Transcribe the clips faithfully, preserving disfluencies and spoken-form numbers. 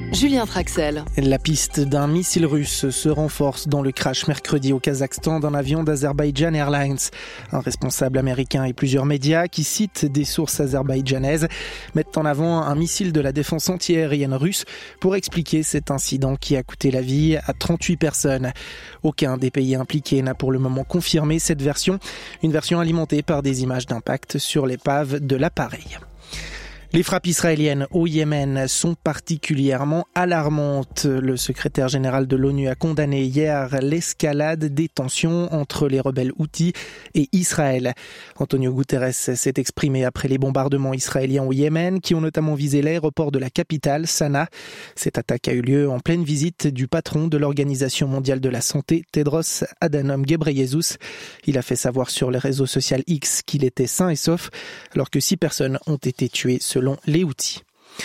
Julien Traxel. La piste d'un missile russe se renforce dans le crash mercredi au Kazakhstan d'un avion d'Azerbaijan Airlines. Un responsable américain et plusieurs médias qui citent des sources azerbaïdjanaises mettent en avant un missile de la défense antiaérienne russe pour expliquer cet incident qui a coûté la vie à trente-huit personnes. Aucun des pays impliqués n'a pour le moment confirmé cette version, une version alimentée par des images d'impact sur l'épave de l'appareil. Les frappes israéliennes au Yémen sont particulièrement alarmantes. Le secrétaire général de l'ONU a condamné hier l'escalade des tensions entre les rebelles Houthis et Israël. Antonio Guterres s'est exprimé après les bombardements israéliens au Yémen qui ont notamment visé l'aéroport de la capitale, Sanaa. Cette attaque a eu lieu en pleine visite du patron de l'Organisation mondiale de la santé, Tedros Adhanom Ghebreyesus. Il a fait savoir sur les réseaux sociaux X qu'il était sain et sauf, alors que six personnes ont été tuées selon les Houthis.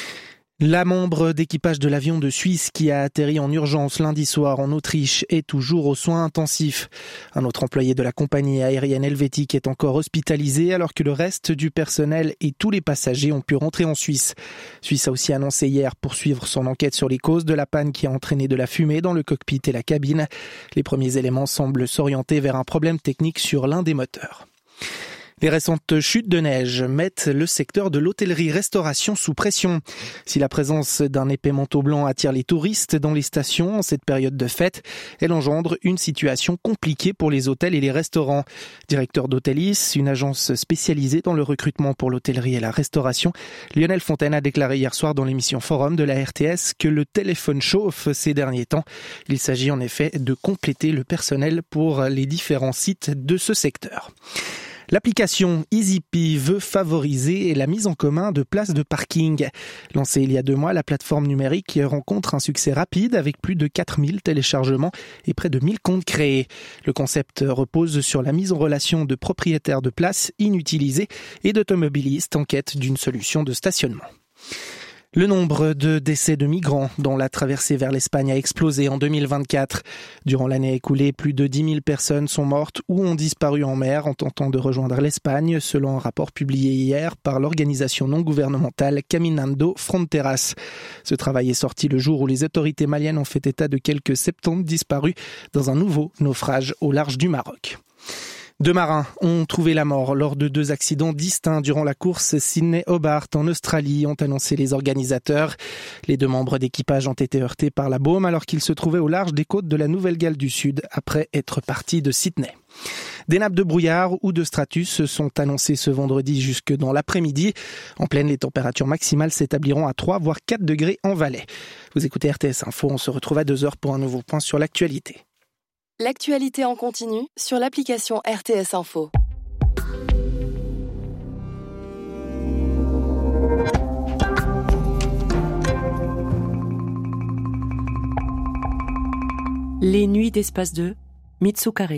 La membre d'équipage de l'avion de Suisse qui a atterri en urgence lundi soir en Autriche est toujours aux soins intensifs. Un autre employé de la compagnie aérienne helvétique est encore hospitalisé alors que le reste du personnel et tous les passagers ont pu rentrer en Suisse. Suisse a aussi annoncé hier poursuivre son enquête sur les causes de la panne qui a entraîné de la fumée dans le cockpit et la cabine. Les premiers éléments semblent s'orienter vers un problème technique sur l'un des moteurs. Les récentes chutes de neige mettent le secteur de l'hôtellerie-restauration sous pression. Si la présence d'un épais manteau blanc attire les touristes dans les stations en cette période de fête, elle engendre une situation compliquée pour les hôtels et les restaurants. Directeur d'Hôtelis, une agence spécialisée dans le recrutement pour l'hôtellerie et la restauration, Lionel Fontaine a déclaré hier soir dans l'émission Forum de la R T S que le téléphone chauffe ces derniers temps. Il s'agit en effet de compléter le personnel pour les différents sites de ce secteur. L'application EasyP veut favoriser la mise en commun de places de parking. Lancée il y a deux mois, la plateforme numérique rencontre un succès rapide avec plus de quatre mille téléchargements et près de mille comptes créés. Le concept repose sur la mise en relation de propriétaires de places inutilisées et d'automobilistes en quête d'une solution de stationnement. Le nombre de décès de migrants dans la traversée vers l'Espagne a explosé en deux mille vingt-quatre. Durant l'année écoulée, plus de dix mille personnes sont mortes ou ont disparu en mer en tentant de rejoindre l'Espagne, selon un rapport publié hier par l'organisation non gouvernementale Caminando Fronteras. Ce travail est sorti le jour où les autorités maliennes ont fait état de quelques soixante-dix disparus dans un nouveau naufrage au large du Maroc. Deux marins ont trouvé la mort lors de deux accidents distincts durant la course Sydney-Hobart en Australie, ont annoncé les organisateurs. Les deux membres d'équipage ont été heurtés par la baume alors qu'ils se trouvaient au large des côtes de la Nouvelle-Galles du Sud après être partis de Sydney. Des nappes de brouillard ou de stratus sont annoncées ce vendredi jusque dans l'après-midi. En pleine, les températures maximales s'établiront à trois voire quatre degrés en Valais. Vous écoutez R T S Info, on se retrouve à deux heures pour un nouveau point sur l'actualité. L'actualité en continu sur l'application R T S Info. Les nuits d'Espace deux, Mitsukare.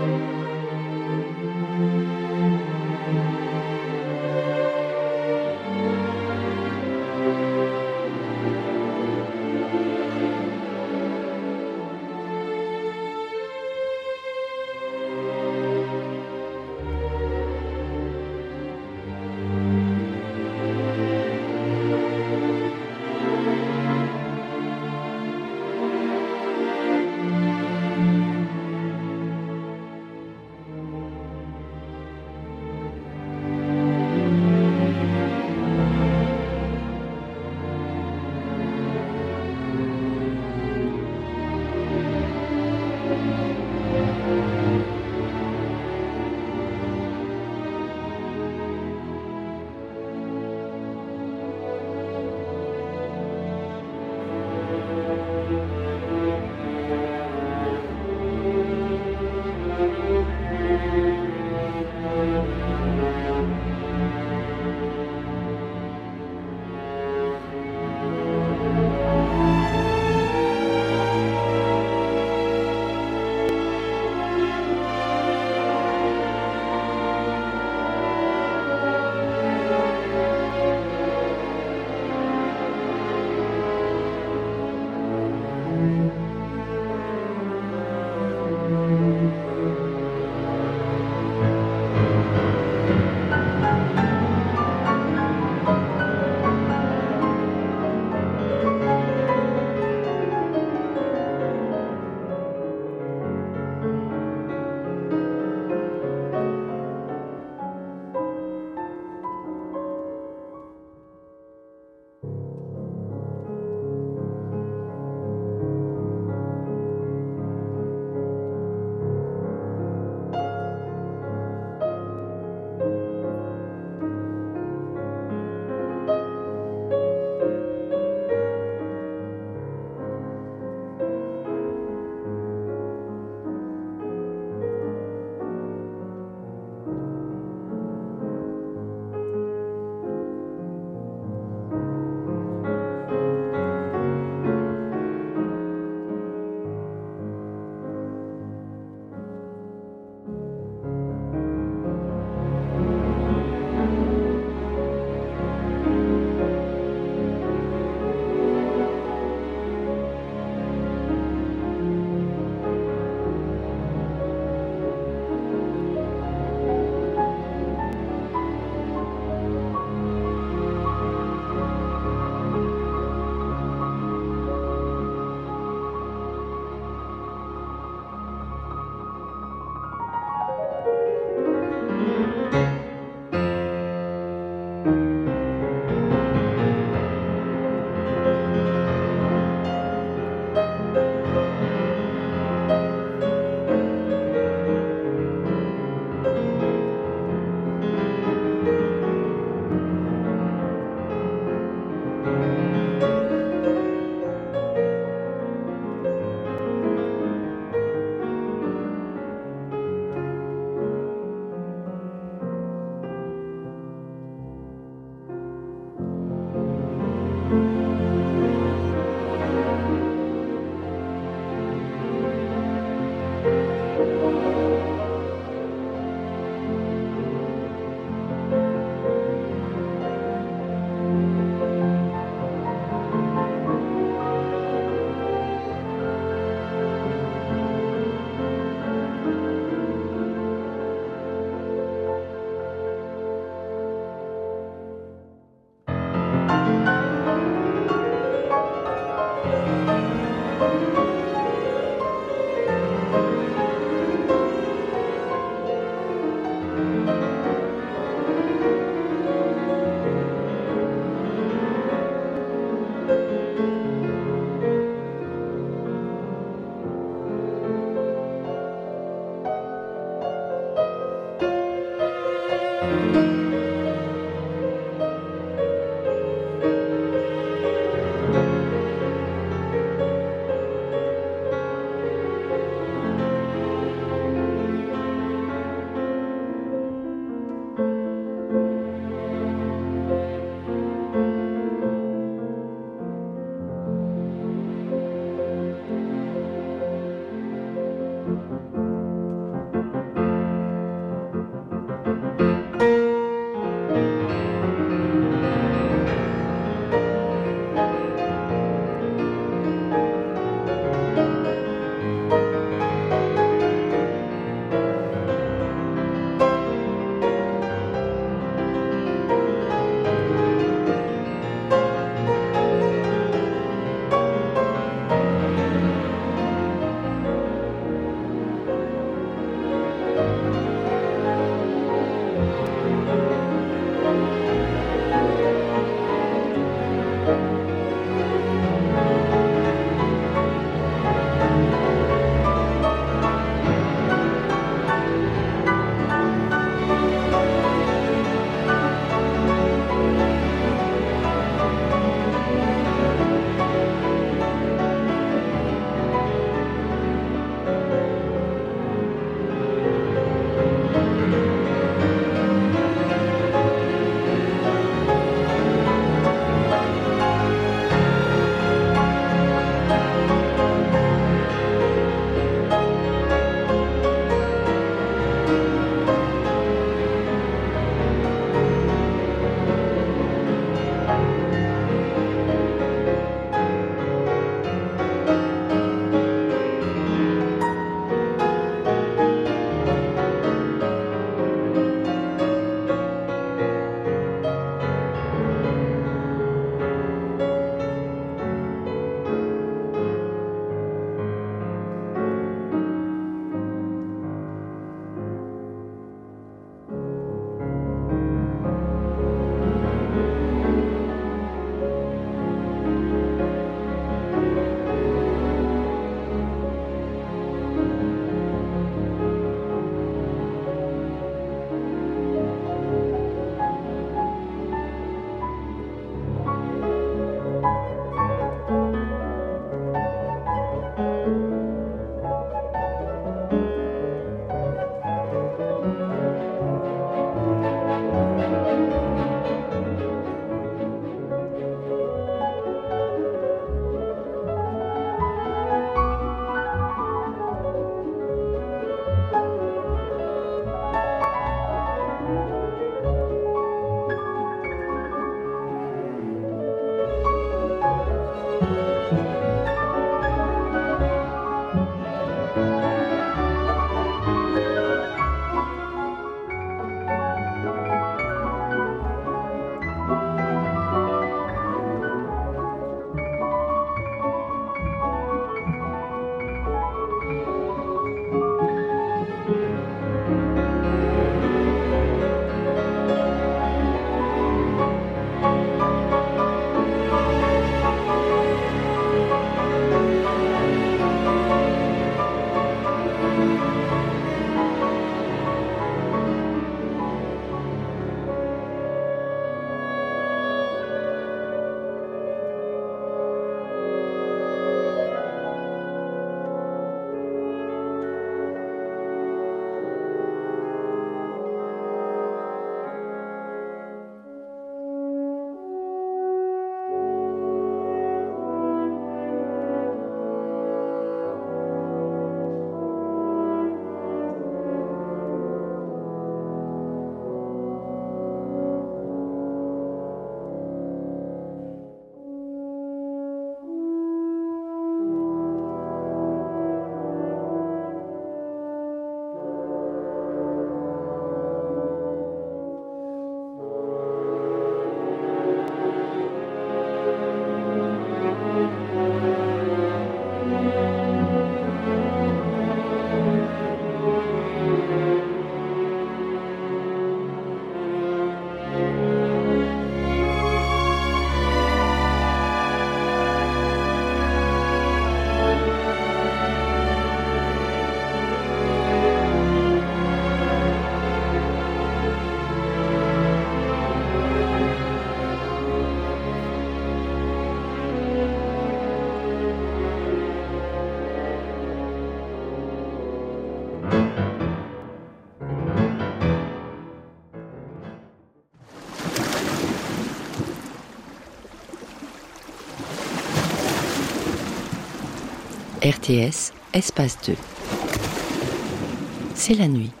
R T S, espace deux. C'est la nuit.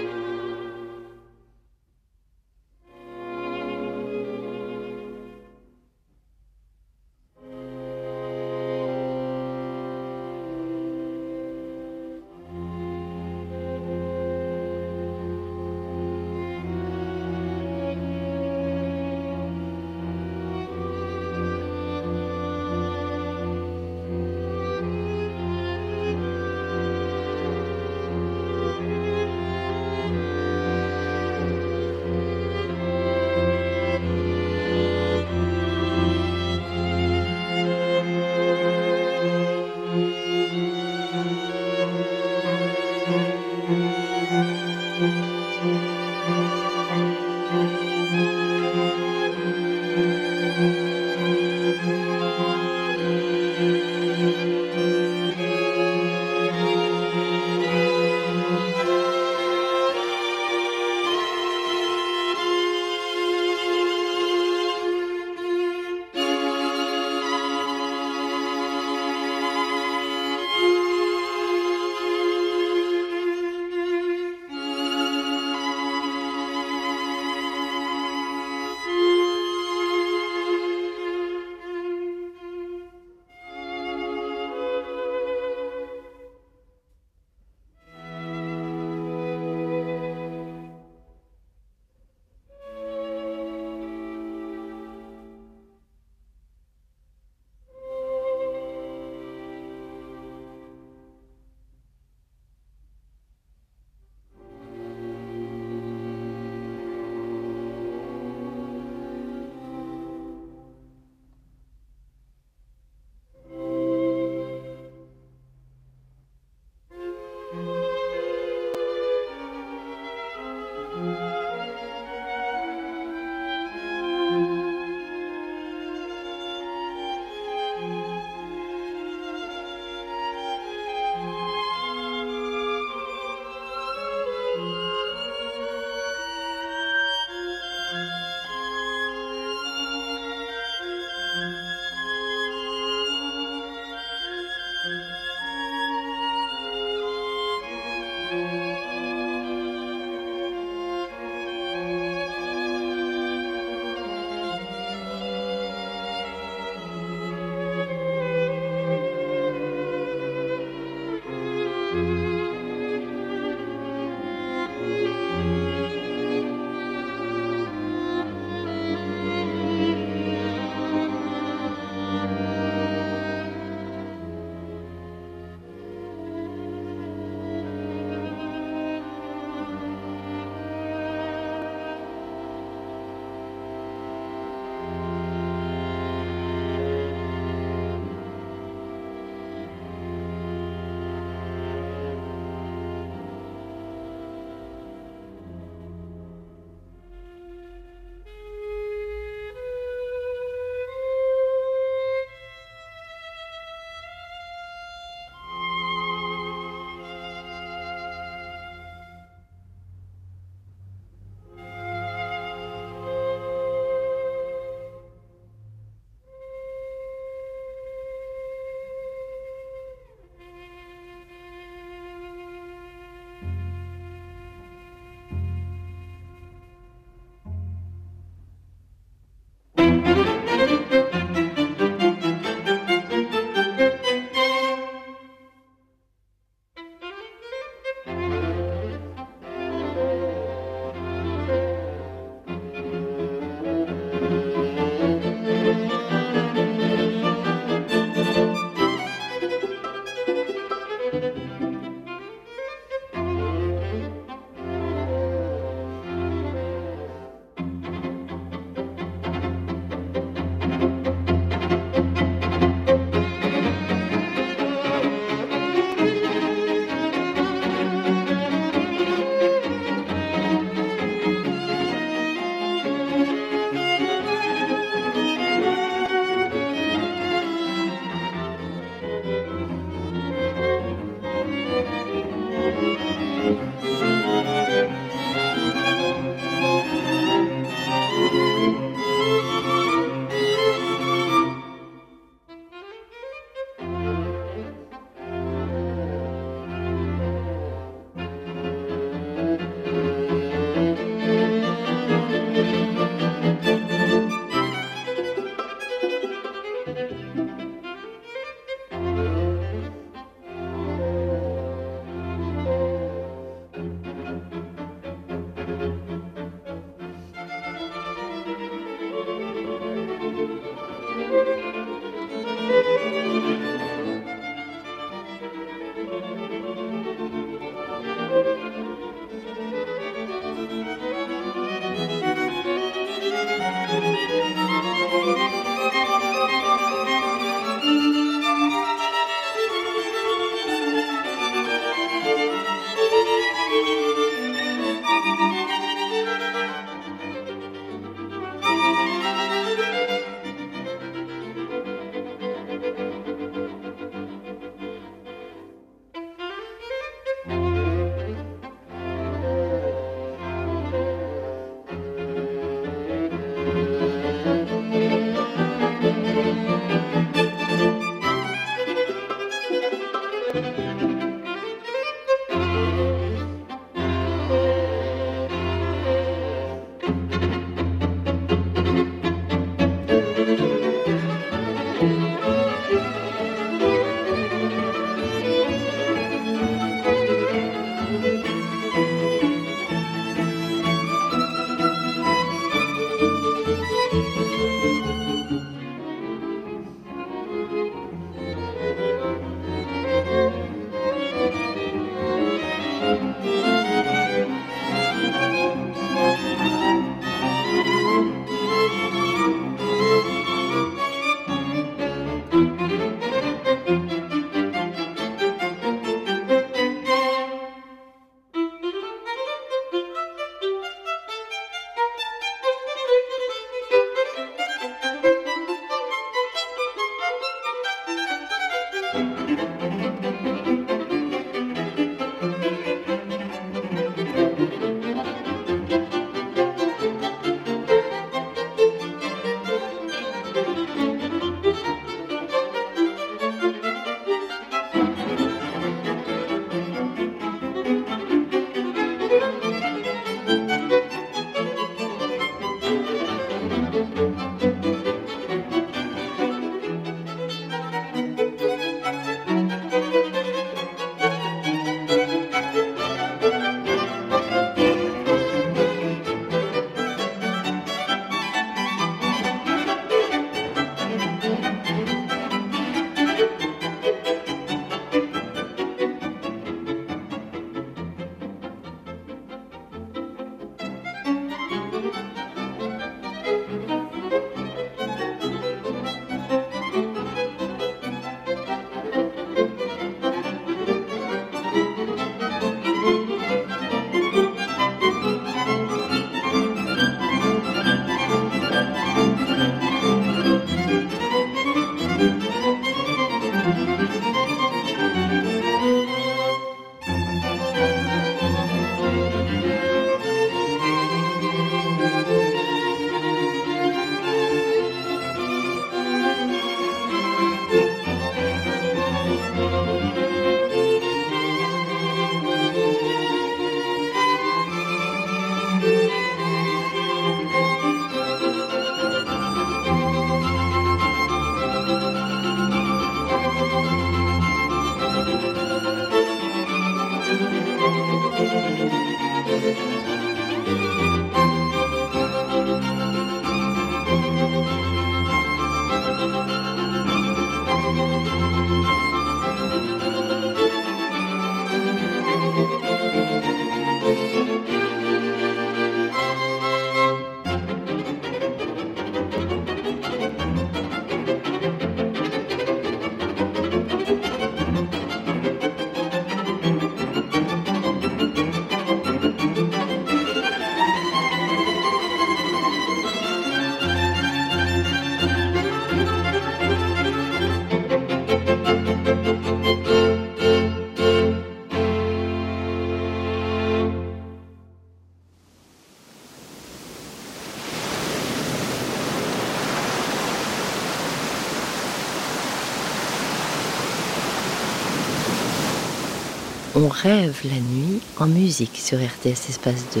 On rêve la nuit en musique sur R T S Espace deux.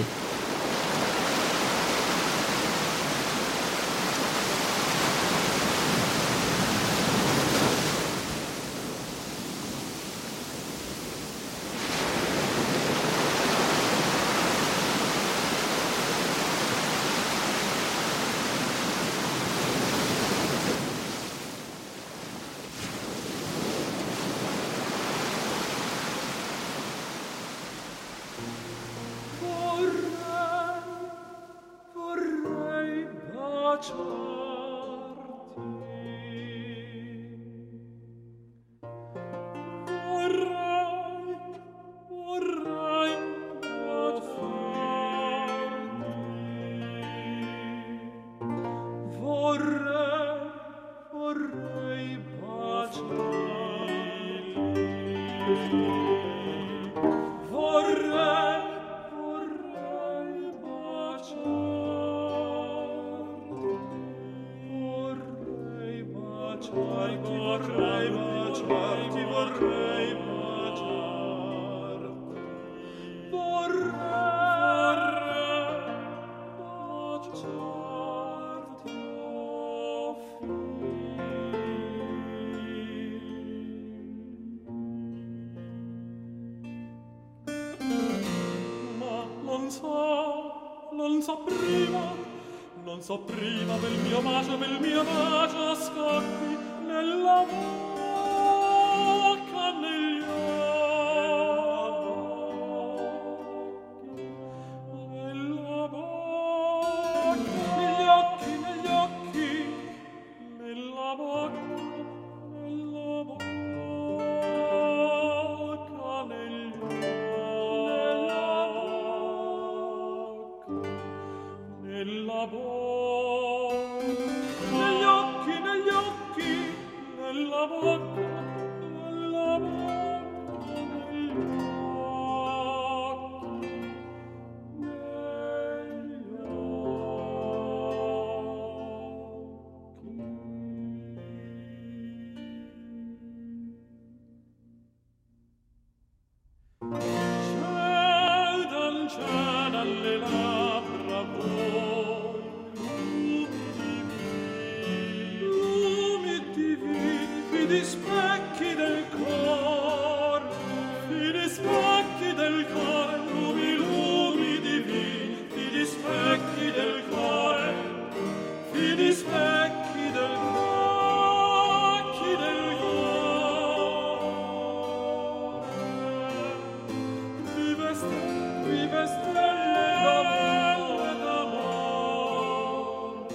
Non so prima, non so prima del mio bacio, del mio bacio scoppi nella bocca, negli occhi, nella bocca, negli occhi, negli occhi, nella bocca, nella bocca, negli occhi. Nella bocca, negli occhi, negli occhi, nella bocca, nella bocca, negli occhi, negli occhi. Ciel d'angelo alle labbra voi, fidi specchi del cor, fidi specchi del cuore, lumi, lumi divini, fidi specchi del cuore, fidi specchi del specchi del cuore. Vive stelle, vive stelle d'amore, d'amore.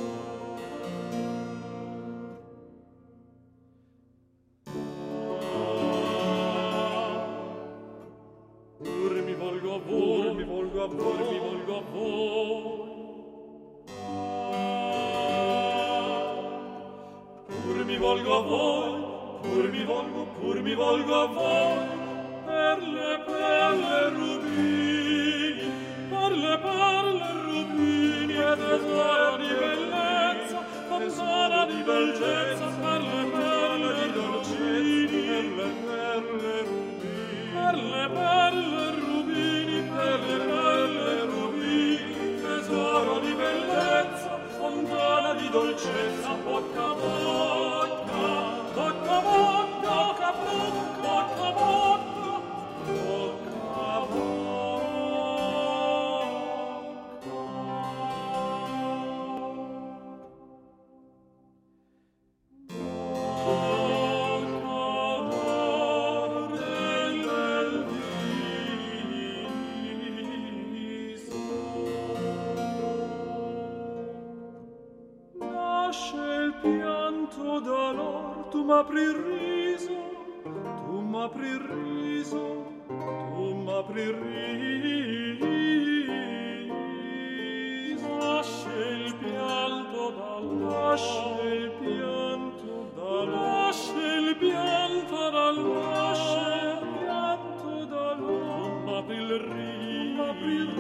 Pur mi volgo a voi, mi volgo a voi, mi volgo a voi. Pur mi volgo a voi, pur mi volgo, pur mi volgo a voi. Perle, perle, rubini, perle, perle, rubini, e tesoro di bellezza, fontana di dolcezza, perle, perle, dolcini, perle, perle, rubini, perle, perle, rubini, perle, perle, rubini, tesoro di bellezza, fontana di dolcezza, bocca a bocca, bocca a bocca, bocca a bocca, bocca a bocca, bocca a bocca. Tu m'apri il riso, tu m'apri il riso, tu m'apri il riso. Lascia il pianto dall'oro, lascia il pianto dall'oro, lascia il pianto dall'oro, lascia il pianto dall'oro. Tu m'apri il riso, m'apri il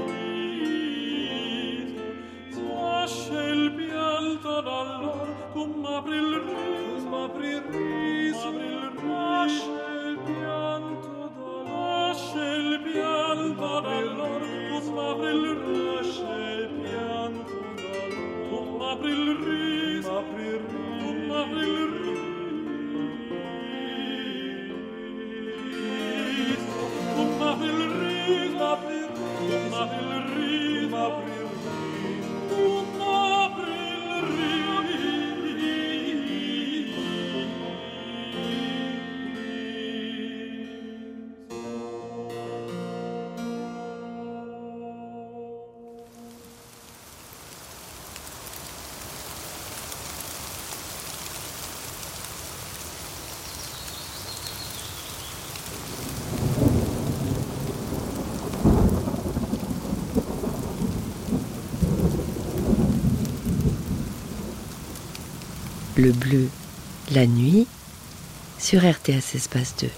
riso, lascia il pianto dall'oro, tu m'apri il riso. M'apri il riso, lascia il pianto, lascia il Le bleu, la nuit, sur R T S Espace deux.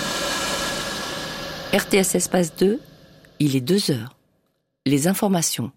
R T S Espace deux, il est deux heures. Les informations.